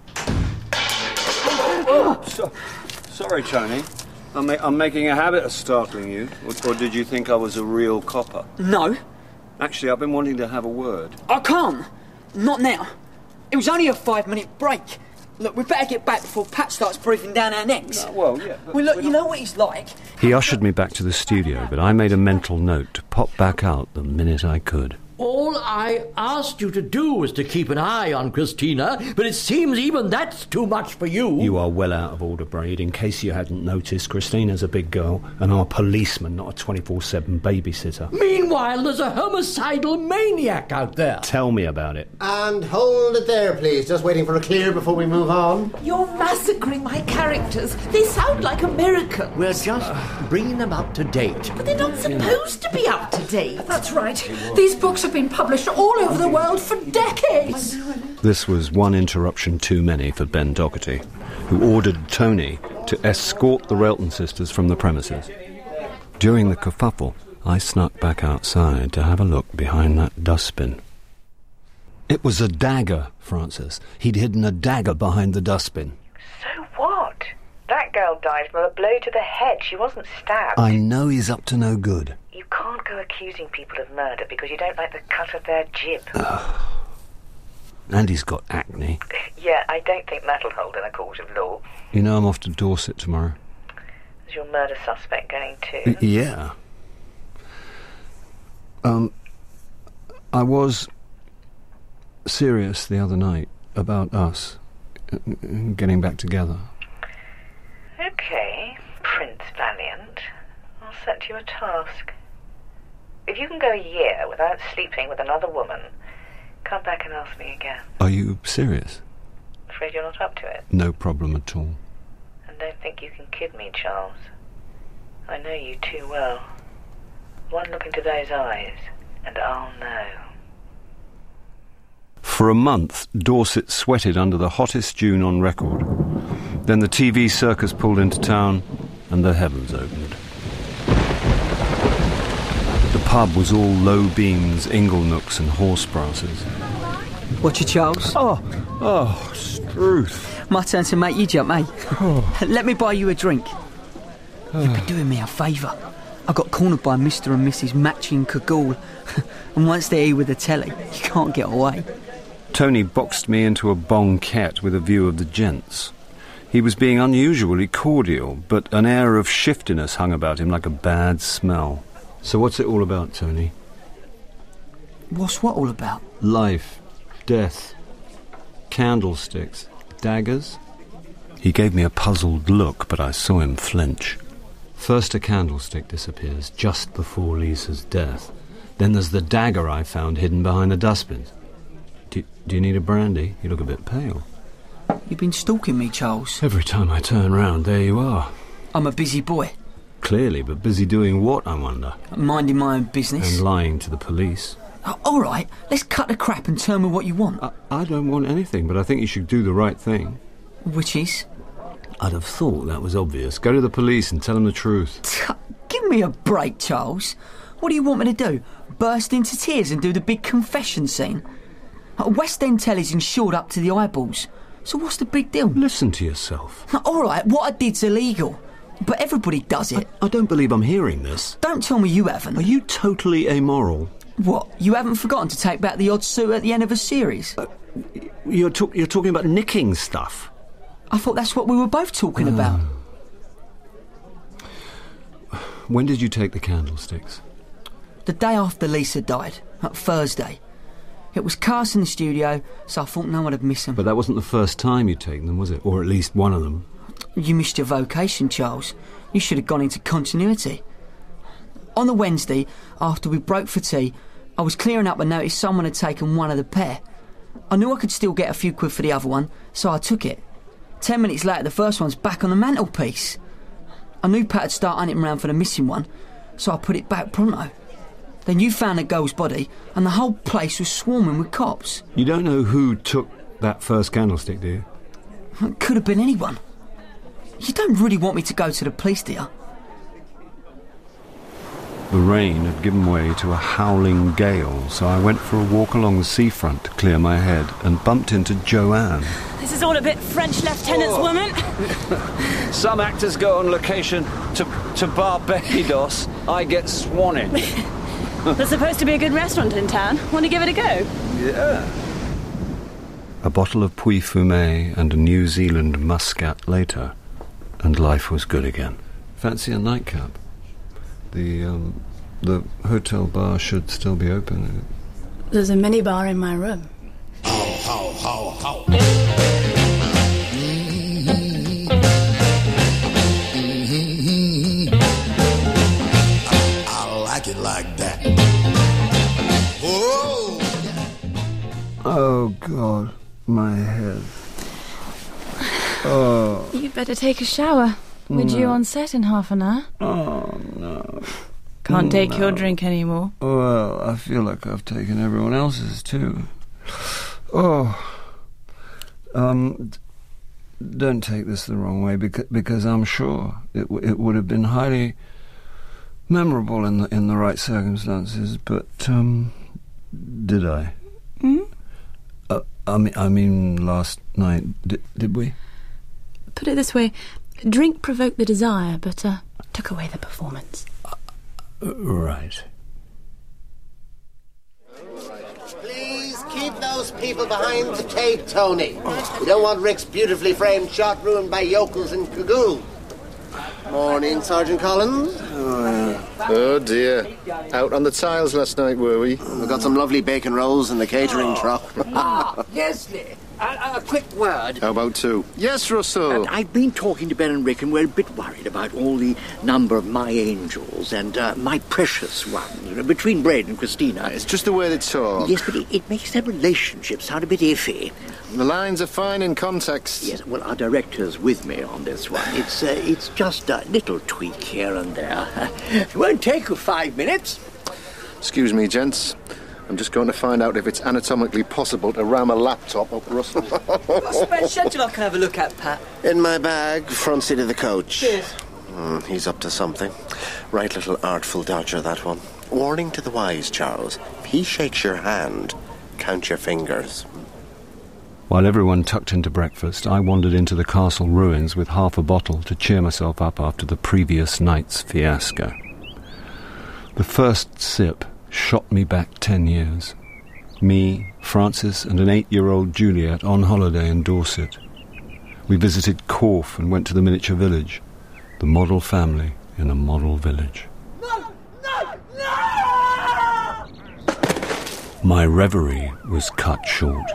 Sorry, Tony. I'm making a habit of startling you. Or did you think I was a real copper? No. Actually, I've been wanting to have a word. I can't. Not now. It was only a 5-minute break. Look, we better get back before Pat starts breathing down our necks. Well, yeah. Well, look, you know what he's like. He ushered me back to the studio, but I made a mental note to pop back out the minute I could. All I asked you to do was to keep an eye on Christina, but it seems even that's too much for you. You are well out of order, Braid. In case you hadn't noticed, Christina's a big girl, and I'm a policeman, not a 24/7 babysitter. Meanwhile, there's a homicidal maniac out there. Tell me about it. And hold it there, please. Just waiting for a clear before we move on. You're massacring my characters. They sound like Americans. We're just bringing them up to date. But they're not supposed to be up to date. That's right. These books have been published all over the world for decades. This was one interruption too many for Ben Doherty, who ordered Tony to escort the Railton sisters from the premises. During the kerfuffle, I snuck back outside to have a look behind that dustbin. It was a dagger, Francis. He'd hidden a dagger behind the dustbin. So what? That girl died from a blow to the head. She wasn't stabbed. I know he's up to no good. You can't go accusing people of murder because you don't like the cut of their jib. And he's got acne. Yeah, I don't think that'll hold in a court of law. You know I'm off to Dorset tomorrow. Is your murder suspect going too? Yeah. I was serious the other night about us getting back together. Okay, Prince Valiant. I'll set you a task. If you can go a year without sleeping with another woman, come back and ask me again. Are you serious? Afraid you're not up to it? No problem at all. And don't think you can kid me, Charles. I know you too well. One look into those eyes, and I'll know. For a month, Dorset sweated under the hottest June on record. Then the TV circus pulled into town, and the heavens opened. The pub was all low beams, inglenooks and horse brasses. Watch your Charles. Oh, Struth. My turn to make you jump, mate. Let me buy you a drink. You've been doing me a favour. I got cornered by Mr. and Mrs. Matching Cagoule, and once they're here with the telly, you can't get away. Tony boxed me into a banquette with a view of the gents. He was being unusually cordial, but an air of shiftiness hung about him like a bad smell. So what's it all about, Tony? What's what all about? Life, death, candlesticks, daggers. He gave me a puzzled look, but I saw him flinch. First a candlestick disappears just before Lisa's death. Then there's the dagger I found hidden behind the dustbins. Do you need a brandy? You look a bit pale. You've been stalking me, Charles. Every time I turn round, there you are. I'm a busy boy. Clearly, but busy doing what, I wonder? Minding my own business. And lying to the police. All right, let's cut the crap and tell me what you want. I don't want anything, but I think you should do the right thing. Which is? I'd have thought that was obvious. Go to the police and tell them the truth. Give me a break, Charles. What do you want me to do? Burst into tears and do the big confession scene? West End telly's insured up to the eyeballs. So what's the big deal? Listen to yourself. All right, what I did's illegal. But everybody does it. I don't believe I'm hearing this. Don't tell me you haven't. Are you totally amoral? What? You haven't forgotten to take back the odd suit at the end of a series? You're talking about nicking stuff. I thought that's what we were both talking about. When did you take the candlesticks? The day after Lisa died, Thursday. It was cast in the studio, so I thought no one would miss them. But that wasn't the first time you'd taken them, was it? Or at least one of them. You missed your vocation, Charles. You should have gone into continuity. On the Wednesday, after we broke for tea, I was clearing up and noticed someone had taken one of the pair. I knew I could still get a few quid for the other one, so I took it. 10 minutes later, the first one's back on the mantelpiece. I knew Pat would start hunting around for the missing one, so I put it back pronto. Then you found the girl's body, and the whole place was swarming with cops. You don't know who took that first candlestick, do you? It could have been anyone. You don't really want me to go to the police, do you? The rain had given way to a howling gale, so I went for a walk along the seafront to clear my head and bumped into Joanne. This is all a bit French lieutenant's woman. Some actors go on location to Barbados. I get swanning. There's supposed to be a good restaurant in town. Want to give it a go? Yeah. A bottle of Puy Fumé and a New Zealand Muscat later, and life was good again. Fancy a nightcap? The hotel bar should still be open. There's a minibar in my room. I like it like that. Whoa! Oh, God, my head. Oh. You'd better take a shower. We're due on set in half an hour. Oh, no. Can't take your drink anymore. Well, I feel like I've taken everyone else's, too. Oh. Don't take this the wrong way, because I'm sure it would have been highly memorable in the right circumstances, but, did I? Hmm? I mean, last night, did we? Put it this way, drink provoked the desire, but took away the performance. Right. Please keep those people behind the tape, Tony. We don't want Rick's beautifully framed shot ruined by yokels and cagoule. Morning, Sergeant Collins. Oh, dear. Out on the tiles last night, were we? We got some lovely bacon rolls in the catering truck. Leslie, a quick word. How about two? Yes, Russell. I've been talking to Ben and Rick, and we're a bit worried about all the number of my angels and my precious ones between Braid and Christina. It's just the way they talk. Yes, but it makes their relationship sound a bit iffy. The lines are fine in context. Yes, well, our director's with me on this one. It's just a little tweak here and there. It won't take you 5 minutes. Excuse me, gents. I'm just going to find out if it's anatomically possible to ram a laptop up Russell. What's the best schedule I can have a look at, Pat? In my bag, front seat of the coach. Cheers. He's up to something. Right little artful dodger, that one. Warning to the wise, Charles. If he shakes your hand, count your fingers. While everyone tucked into breakfast, I wandered into the castle ruins with half a bottle to cheer myself up after the previous night's fiasco. The first sip shot me back 10 years. Me, Francis, and an 8-year-old Juliet on holiday in Dorset. We visited Corfe and went to the miniature village. The model family in a model village. My reverie was cut short.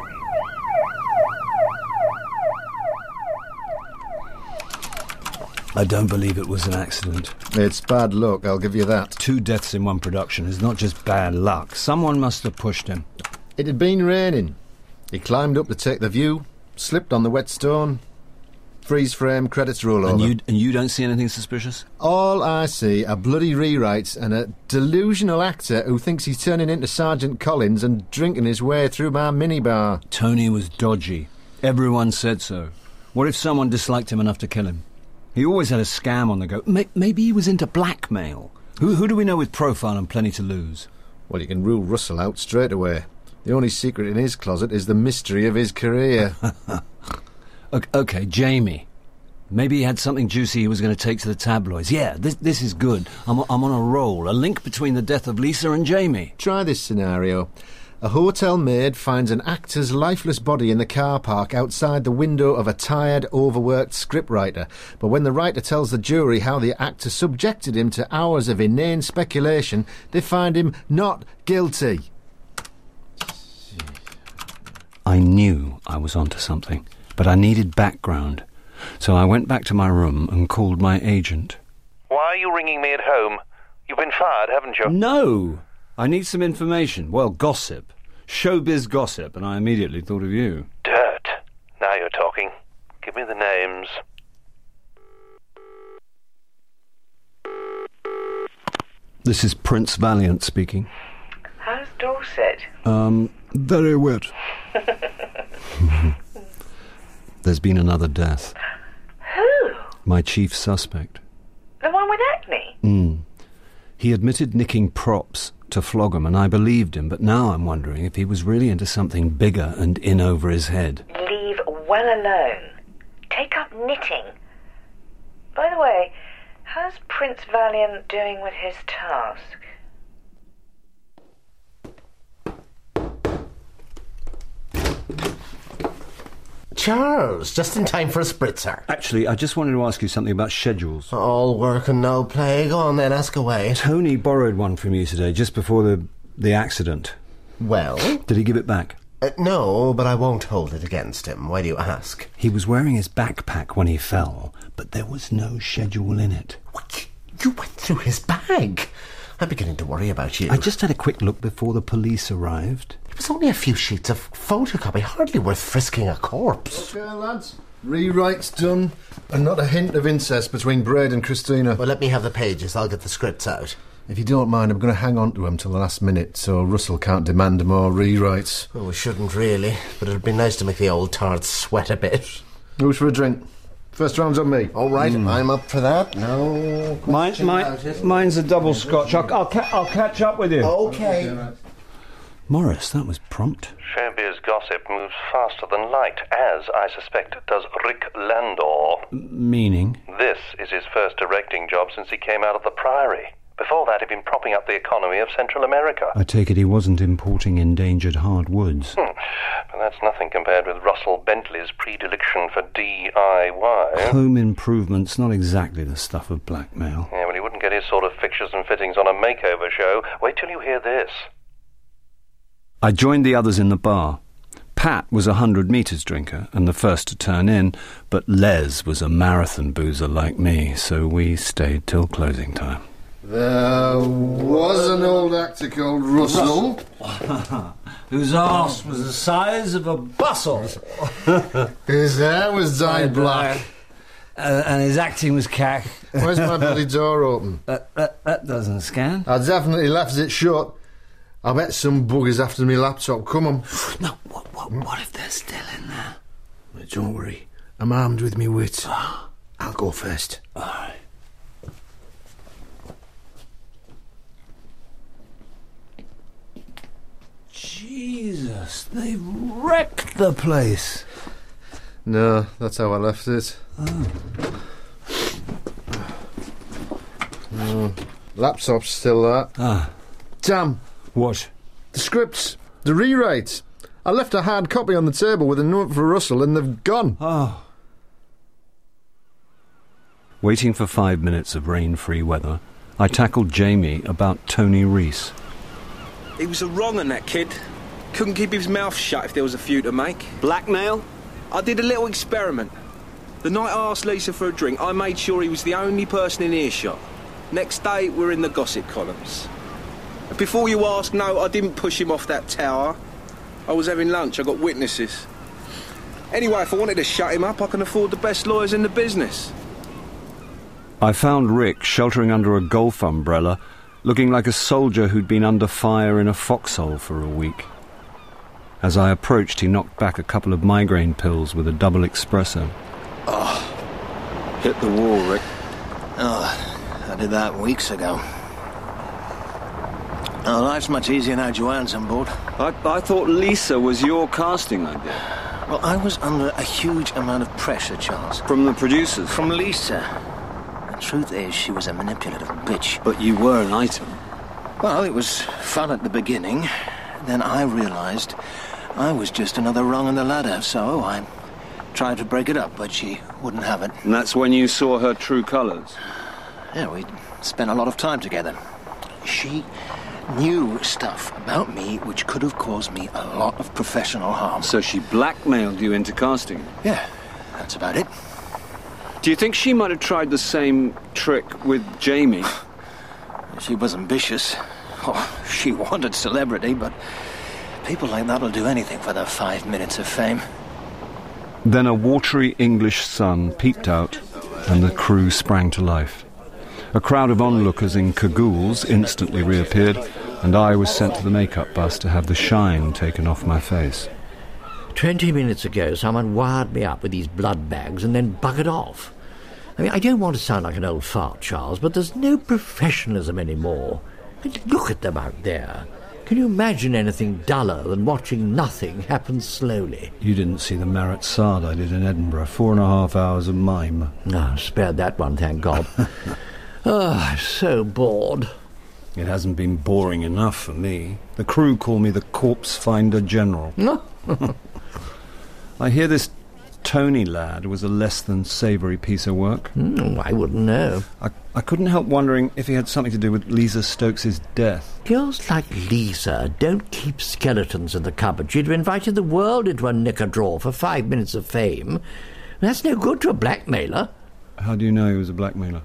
I don't believe it was an accident. It's bad luck, I'll give you that. 2 deaths in one production is not just bad luck. Someone must have pushed him. It had been raining. He climbed up to take the view, slipped on the wet stone. Freeze frame, credits roll over. And you don't see anything suspicious? All I see are bloody rewrites and a delusional actor who thinks he's turning into Sergeant Collins and drinking his way through my minibar. Tony was dodgy. Everyone said so. What if someone disliked him enough to kill him? He always had a scam on the go. Maybe he was into blackmail. Who do we know with profile and plenty to lose? Well, you can rule Russell out straight away. The only secret in his closet is the mystery of his career. OK, Jamie. Maybe he had something juicy he was going to take to the tabloids. Yeah, this is good. I'm on a roll. A link between the death of Lisa and Jamie. Try this scenario. A hotel maid finds an actor's lifeless body in the car park outside the window of a tired, overworked scriptwriter. But when the writer tells the jury how the actor subjected him to hours of inane speculation, they find him not guilty. I knew I was onto something, but I needed background. So I went back to my room and called my agent. Why are you ringing me at home? You've been fired, haven't you? No! I need some information. Well, gossip. Showbiz gossip, and I immediately thought of you. Dirt. Now you're talking. Give me the names. This is Prince Valiant speaking. How's Dorset? Very wet. There's been another death. Who? My chief suspect. The one with acne? He admitted nicking props to flog him, and I believed him, but now I'm wondering if he was really into something bigger and in over his head. Leave well alone. Take up knitting. By the way, how's Prince Valiant doing with his task? Charles, just in time for a spritzer. Actually, I just wanted to ask you something about schedules. All work and no play. Go on then, ask away. Tony borrowed one from you today, just before the accident. Well? Did he give it back? No, but I won't hold it against him. Why do you ask? He was wearing his backpack when he fell, but there was no schedule in it. What? You went through his bag? I'm beginning to worry about you. I just had a quick look before the police arrived. It was only a few sheets of photocopy, hardly worth frisking a corpse. Okay, lads. Rewrite's done, and not a hint of incest between Braid and Christina. Well, let me have the pages. I'll get the scripts out. If you don't mind, I'm going to hang on to them till the last minute, so Russell can't demand more rewrites. Well, we shouldn't really, but it'd be nice to make the old tart sweat a bit. Who's for a drink? First round's on me. All right, I'm up for that. No question about it. Mine's a double scotch. I'll catch up with you. Okay. Morris, that was prompt. Showbiz gossip moves faster than light, as, I suspect, does Rick Landor. Meaning? This is his first directing job since he came out of the Priory. Before that, he'd been propping up the economy of Central America. I take it he wasn't importing endangered hardwoods. But that's nothing compared with Russell Bentley's predilection for DIY. Home improvement's not exactly the stuff of blackmail. Yeah, well, he wouldn't get his sort of fixtures and fittings on a makeover show. Wait till you hear this. I joined the others in the bar. Pat was a 100 metres drinker and the first to turn in, but Les was a marathon boozer like me, so we stayed till closing time. There was an old actor called Russell. Whose arse was the size of a bustle. His hair was dyed black. And his acting was cack. Where's my bloody door open? That doesn't scan. I definitely left it shut. I bet some bugger's after me laptop. Come on. No, what if they're still in there? Don't worry. I'm armed with me wit. I'll go first. All right. Jesus, they've wrecked the place. No, that's how I left it. Laptop's still there. Damn. What? The scripts. The rewrites. I left a hard copy on the table with a note for Russell and they've gone. Waiting for 5 minutes of rain-free weather, I tackled Jamie about Tony Reese. He was a wrong on that kid. Couldn't keep his mouth shut if there was a few to make. Blackmail? I did a little experiment. The night I asked Lisa for a drink, I made sure he was the only person in earshot. Next day, we're in the gossip columns. Before you ask, no, I didn't push him off that tower. I was having lunch, I got witnesses. Anyway, if I wanted to shut him up, I can afford the best lawyers in the business. I found Rick sheltering under a golf umbrella, looking like a soldier who'd been under fire in a foxhole for a week. As I approached, he knocked back a couple of migraine pills with a double espresso. Hit the wall, Rick. I did that weeks ago. Oh, life's much easier now Joanne's on board. I thought Lisa was your casting idea. Well, I was under a huge amount of pressure, Charles. From the producers? From Lisa. The truth is, she was a manipulative bitch. But you were an item. Well, it was fun at the beginning. Then I realised I was just another rung on the ladder, so I tried to break it up, but she wouldn't have it. And that's when you saw her true colours? Yeah, we spent a lot of time together. She knew stuff about me which could have caused me a lot of professional harm. So she blackmailed you into casting? Yeah, that's about it. Do you think she might have tried the same trick with Jamie? She was ambitious. Oh, she wanted celebrity, but people like that will do anything for their 5 minutes of fame. Then a watery English sun peeped out, and the crew sprang to life. A crowd of onlookers in cagoules instantly reappeared, and I was sent to the makeup bus to have the shine taken off my face. 20 minutes ago, someone wired me up with these blood bags and then buggered off. I mean, I don't want to sound like an old fart, Charles, but there's no professionalism anymore. Look at them out there. Can you imagine anything duller than watching nothing happen slowly? You didn't see the Marat Sard I did in Edinburgh. 4.5 hours of mime. No, spared that one, thank God. I'm so bored. It hasn't been boring enough for me. The crew call me the Corpse Finder General. I hear this Tony lad was a less than savoury piece of work? I wouldn't know. I couldn't help wondering if he had something to do with Lisa Stokes' death. Girls like Lisa don't keep skeletons in the cupboard. She'd have invited the world into a knicker drawer for 5 minutes of fame. That's no good to a blackmailer. How do you know he was a blackmailer?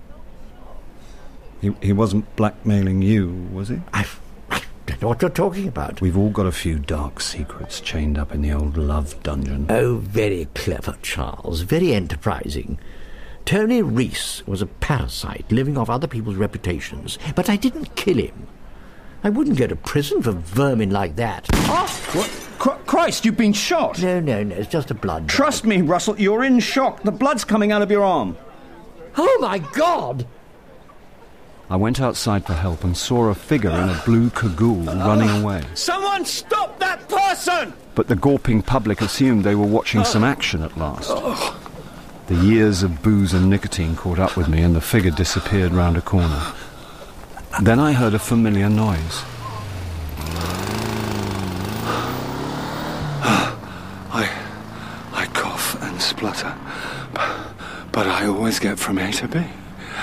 He wasn't blackmailing you, was he? I don't know what you're talking about. We've all got a few dark secrets chained up in the old love dungeon. Oh, very clever, Charles. Very enterprising. Tony Reese was a parasite living off other people's reputations, but I didn't kill him. I wouldn't go to prison for vermin like that. What? Christ, you've been shot! No, it's just a blood bag. Trust me, Russell, you're in shock. The blood's coming out of your arm. Oh, my God! I went outside for help and saw a figure in a blue cagoule running away. Someone stop that person! But the gawping public assumed they were watching some action at last. The years of booze and nicotine caught up with me and the figure disappeared round a corner. Then I heard a familiar noise. I cough and splutter, but I always get from A to B.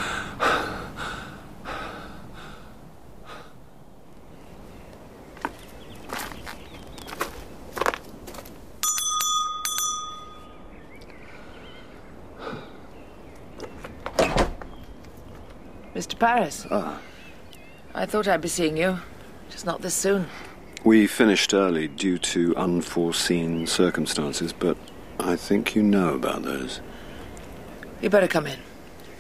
Mr. Paris. I thought I'd be seeing you, just not this soon. We finished early due to unforeseen circumstances, but I think you know about those. You better come in.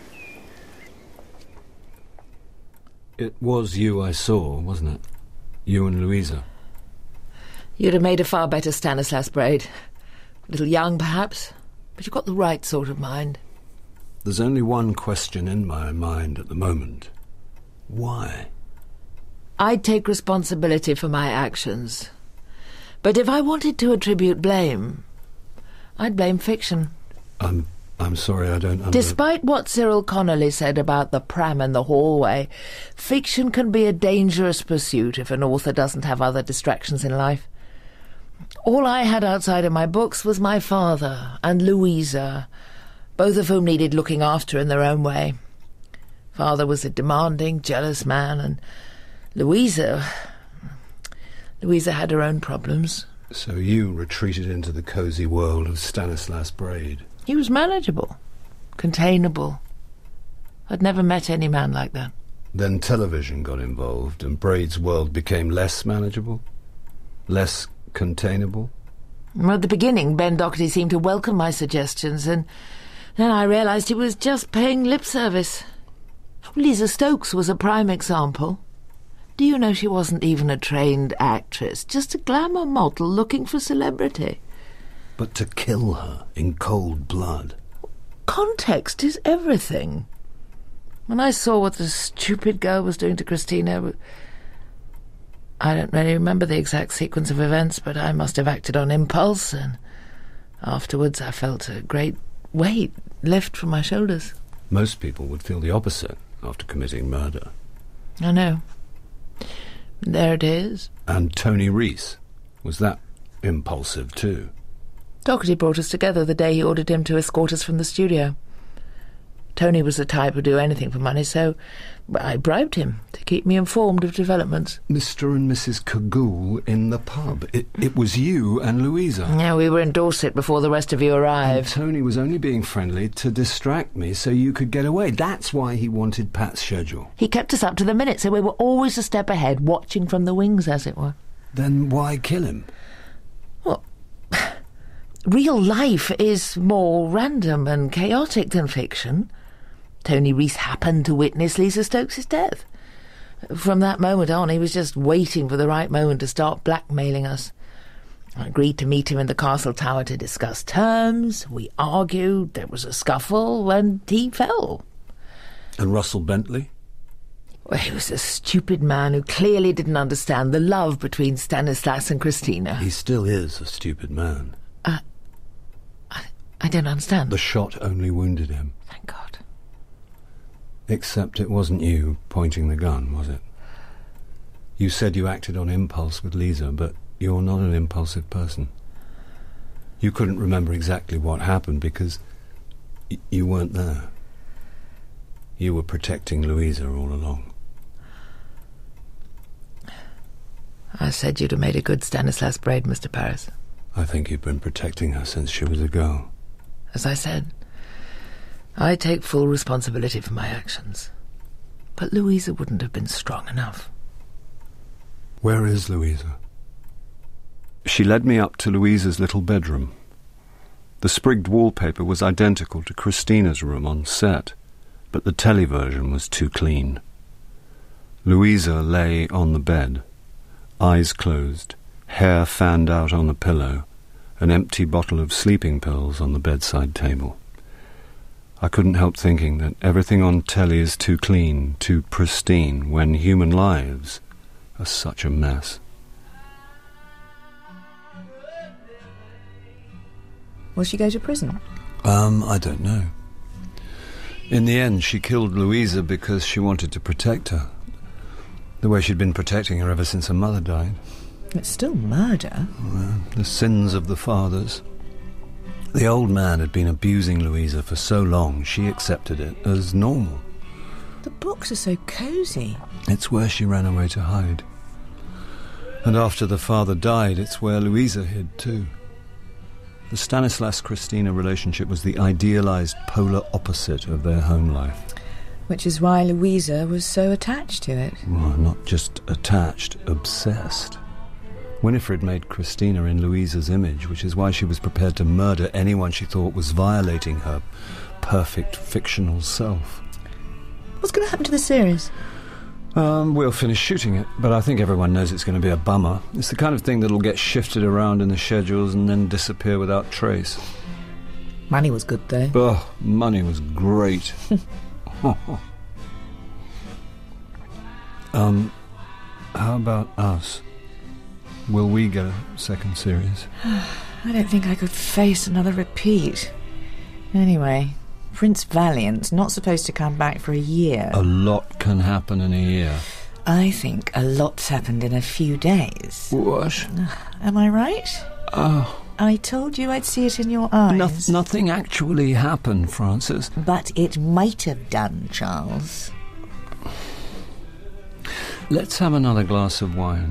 It was you I saw, wasn't it? You and Louisa. You'd have made a far better Stanislas Braid. A little young, perhaps, but you've got the right sort of mind. There's only one question in my mind at the moment. Why? I'd take responsibility for my actions. But if I wanted to attribute blame, I'd blame fiction. I'm sorry, I don't... Despite what Cyril Connolly said about the pram and the hallway, fiction can be a dangerous pursuit if an author doesn't have other distractions in life. All I had outside of my books was my father and Louisa, both of whom needed looking after in their own way. Father was a demanding, jealous man, and Louisa had her own problems. So you retreated into the cosy world of Stanislas Braid. He was manageable, containable. I'd never met any man like that. Then television got involved, and Braid's world became less manageable? Less containable? Well, at the beginning, Ben Doherty seemed to welcome my suggestions, and then I realised he was just paying lip service. Lisa Stokes was a prime example. Do you know she wasn't even a trained actress, just a glamour model looking for celebrity? But to kill her in cold blood... Context is everything. When I saw what the stupid girl was doing to Christina... I don't really remember the exact sequence of events, but I must have acted on impulse, and afterwards I felt a great weight lift from my shoulders. Most people would feel the opposite after committing murder. I know. There it is. And Tony Reese, was that impulsive too? Doherty brought us together the day he ordered him to escort us from the studio. Tony was the type who'd do anything for money, so I bribed him to keep me informed of developments. Mr. and Mrs. Cagoule in the pub. It was you and Louisa. Yeah, we were in Dorset before the rest of you arrived. And Tony was only being friendly to distract me so you could get away. That's why he wanted Pat's schedule. He kept us up to the minute, so we were always a step ahead, watching from the wings, as it were. Then why kill him? Well, real life is more random and chaotic than fiction. Tony Reese happened to witness Lisa Stokes' death. From that moment on, he was just waiting for the right moment to start blackmailing us. I agreed to meet him in the castle tower to discuss terms. We argued, there was a scuffle, and he fell. And Russell Bentley? Well, he was a stupid man who clearly didn't understand the love between Stanislas and Christina. He still is a stupid man. I don't understand. The shot only wounded him. Thank God. Except it wasn't you pointing the gun, was it? You said you acted on impulse with Lisa, but you're not an impulsive person. You couldn't remember exactly what happened because you weren't there. You were protecting Louisa all along. I said you'd have made a good Stanislas Braid, Mr. Paris. I think you've been protecting her since she was a girl. As I said, I take full responsibility for my actions. But Louisa wouldn't have been strong enough. Where is Louisa? She led me up to Louisa's little bedroom. The sprigged wallpaper was identical to Christina's room on set, but the telly version was too clean. Louisa lay on the bed, eyes closed, hair fanned out on the pillow, an empty bottle of sleeping pills on the bedside table. I couldn't help thinking that everything on telly is too clean, too pristine, when human lives are such a mess. Will she go to prison? I don't know. In the end, she killed Louisa because she wanted to protect her. The way she'd been protecting her ever since her mother died. It's still murder. Well, the sins of the fathers. The old man had been abusing Louisa for so long, she accepted it as normal. The books are so cosy. It's where she ran away to hide. And after the father died, it's where Louisa hid too. The Stanislas-Christina relationship was the idealised polar opposite of their home life. Which is why Louisa was so attached to it. Well, not just attached, obsessed. Winifred made Christina in Louisa's image, which is why she was prepared to murder anyone she thought was violating her perfect fictional self. What's going to happen to the series? We'll finish shooting it, but I think everyone knows it's going to be a bummer. It's the kind of thing that'll get shifted around in the schedules and then disappear without trace. Money was good, though. Oh, money was great. How about us? Will we get a second series? I don't think I could face another repeat. Anyway, Prince Valiant's not supposed to come back for a year. A lot can happen in a year. I think a lot's happened in a few days. What? Am I right? Oh. I told you I'd see it in your eyes. Nothing actually happened, Frances. But it might have done, Charles. Let's have another glass of wine.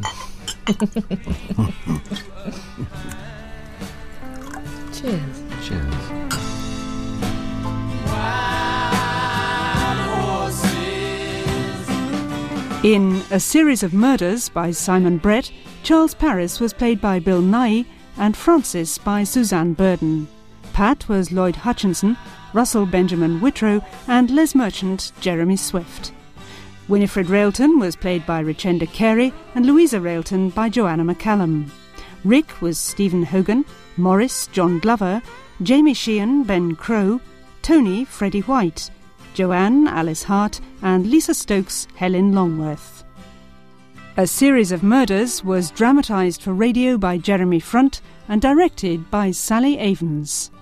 Cheers. Cheers. In A Series of Murders by Simon Brett, Charles Paris was played by Bill Nighy and Frances by Suzanne Burden. Pat was Lloyd Hutchinson, Russell Benjamin Whitrow and Les Merchant Jeremy Swift. Winifred Railton was played by Richenda Carey and Louisa Railton by Joanna McCallum. Rick was Stephen Hogan, Morris John Glover, Jamie Sheehan Ben Crow, Tony Freddie White, Joanne Alice Hart and Lisa Stokes Helen Longworth. A Series of Murders was dramatised for radio by Jeremy Front and directed by Sally Avens.